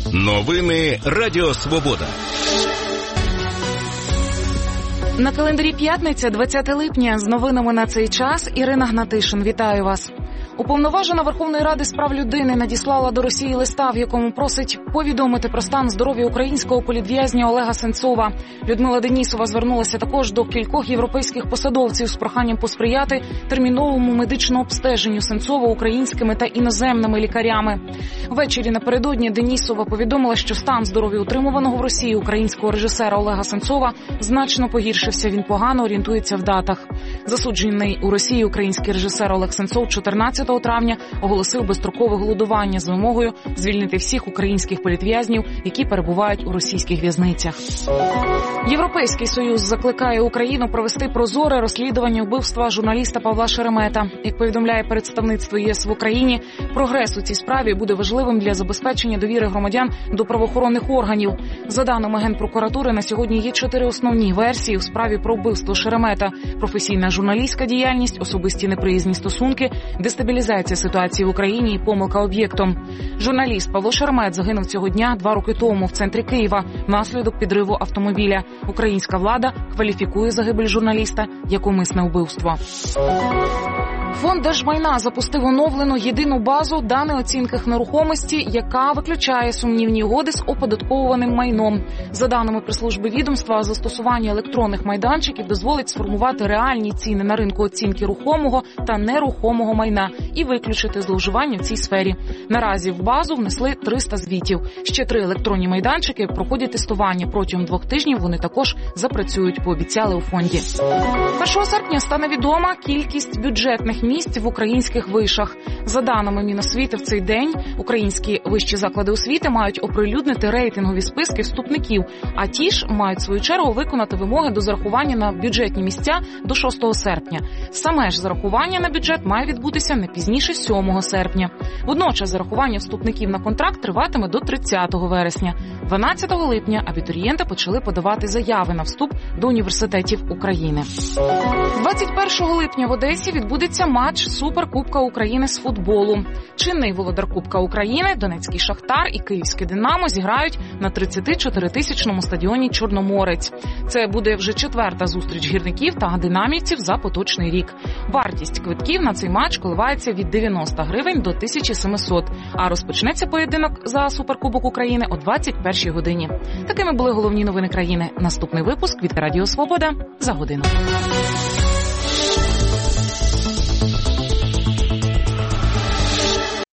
Новини Радіо Свобода. На календарі п'ятниця, 20 липня. З новинами на цей час Ірина Гнатишин. Вітаю вас. Уповноважена Верховної Ради з прав людини надіслала до Росії листа, в якому просить повідомити про стан здоров'я українського політв'язня Олега Сенцова. Людмила Денісова звернулася також до кількох європейських посадовців з проханням посприяти терміновому медичному обстеженню Сенцова українськими та іноземними лікарями. Ввечері напередодні Денісова повідомила, що стан здоров'я утримуваного в Росії українського режисера Олега Сенцова значно погіршився. Він погано орієнтується в датах. Засуджений у Росії український режисер Олег Сенцов 14 травня оголосив безстрокове голодування з вимогою звільнити всіх українських політв'язнів, які перебувають у російських в'язницях. Європейський Союз закликає Україну провести прозоре розслідування вбивства журналіста Павла Шеремета. Як повідомляє представництво ЄС в Україні, прогрес у цій справі буде важливим для забезпечення довіри громадян до правоохоронних органів. За даними Генпрокуратури, на сьогодні є 4 основні версії у справі про вбивство Шеремета: професійна журналістська діяльність, особисті неприязні стосунки, дестабілізація ситуації в Україні і помилка об'єктом. Журналіст Павло Шеремет загинув цього дня 2 роки тому в центрі Києва внаслідок підриву автомобіля. Українська влада кваліфікує загибель журналіста як умисне вбивство. Фонд держмайна запустив оновлену єдину базу даних оцінки нерухомості, яка виключає сумнівні угоди з оподатковуваним майном. За даними прес-служби відомства, застосування електронних майданчиків дозволить сформувати реальні ціни на ринку оцінки рухомого та нерухомого майна і виключити зловживання в цій сфері. Наразі в базу внесли 300 звітів. Ще 3 електронні майданчики проходять тестування. Протягом 2 тижнів вони також запрацюють, пообіцяли у фонді. 1 серпня стане відома кількість бюджетних місць в українських вишах. За даними Міносвіти, в цей день українські вищі заклади освіти мають оприлюднити рейтингові списки вступників, а ті ж мають в свою чергу виконати вимоги до зарахування на бюджетні місця до 6 серпня. Саме ж зарахування на бюджет має відбутися не пізніше 7 серпня. Водночас зарахування вступників на контракт триватиме до 30 вересня. 12 липня абітурієнти почали подавати заяви на вступ до університетів України. 21 липня в Одесі відбудеться матч Суперкубка України з футболу. Чинний володар Кубка України, Донецький Шахтар і Київське Динамо зіграють на 34-тисячному стадіоні Чорноморець. Це буде вже 4-та зустріч гірників та динамівців за поточний рік. Вартість квитків на цей матч коливається від 90 гривень до 1700, а розпочнеться поєдинок за Суперкубок України о 21 годині. Такими були головні новини країни. Наступний випуск від Радіо Свобода за годину.